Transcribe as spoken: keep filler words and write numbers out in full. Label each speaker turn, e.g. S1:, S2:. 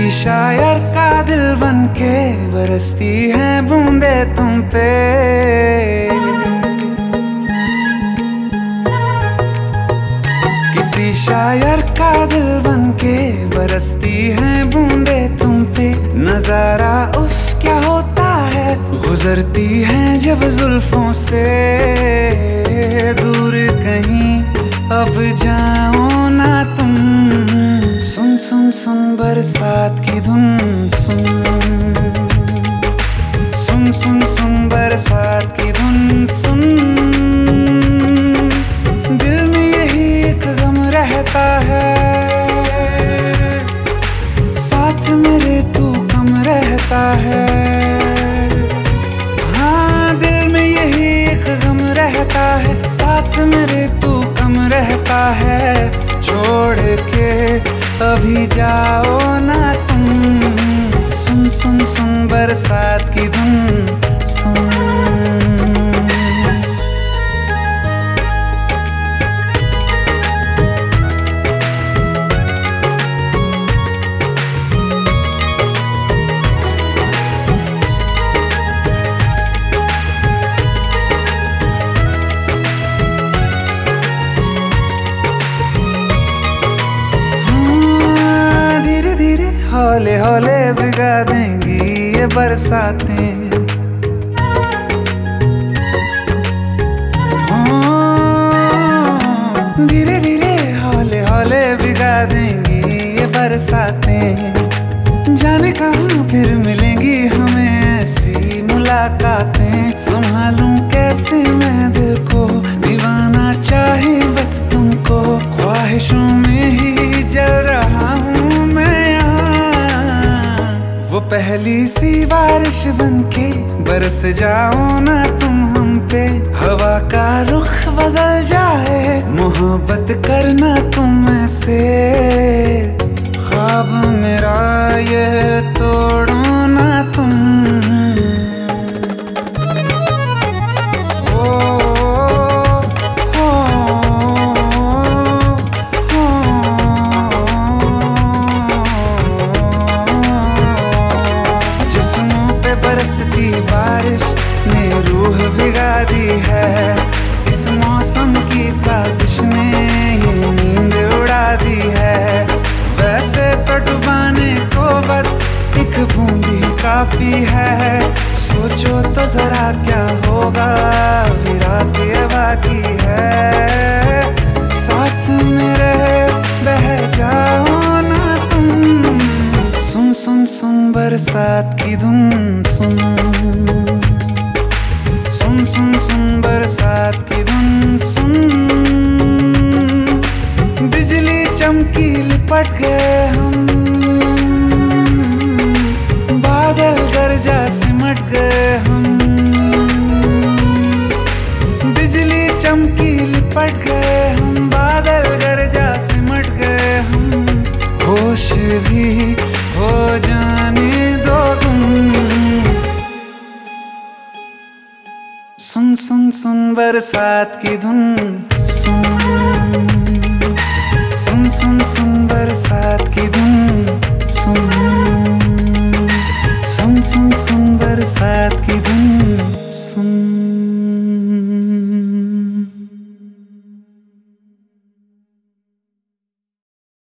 S1: शायर का दिल बन के बरसती है बूंदे तुम पे। किसी शायर का दिल बन के बरसती है बूंदे तुम पे। नजारा उफ क्या होता है, गुजरती है जब जुल्फों से। दूर कहीं अब जाओ ना तुम, सुन सुन सुन बरसात की धुन। सुन सुन सुन सुन बरसात की धुन। सुन दिल में यही एक गम रहता है, साथ मेरे तू कम रहता है। हाँ दिल में यही एक गम रहता है, साथ मेरे तू कम रहता है। छोड़ के अभी जाओ ना तुम, सुन सुन सुन बरसात की धुन। सुन हौले हौले भिगा देंगी ये बरसातें। धीरे धीरे हौले हौले भिगा देंगी ये बरसातें। जाने कहाँ फिर मिलेंगी हमें ऐसी मुलाकातें। संभालूं कैसे मैं दिल को, दीवाना चाहे बस तुमको। ख्वाहिशों में ही जल रहा हूँ मैं यहाँ। वो पहली सी बारिश बनके बरस जाओ ना तुम हम पे। हवा का रुख बदल जाए, मोहब्बत करना तुम ऐसे। ख्वाब मेरा ये तोड़ो ना तुम। बरसती बारिश ने रूह भिगा दी है। इस मौसम की साजिश ने ये नींद उड़ा दी है। वैसे तो डुबाने को बस एक बूंदी काफी है। सोचो तो जरा क्या होगा, अभी रात ये बाकी है। साथ मेरे बह जाओ ना तुम, सुन सुन सुन बरसात की धुन। सुन सुन सुन सुन बरसात की धुन। सुन बिजली चमकी लिपट गए हम, बादल गरजा सिमट गए हम। बिजली चमकी लिपट गए हम, बादल गरजा सिमट गए हम। होश भी हो जाने दो तुम, सुन सुन सुन बरसात की धुन। सुन सुन सुन सुन बरसात की धुन। सुन सुन सुन सुन बरसात की धुन।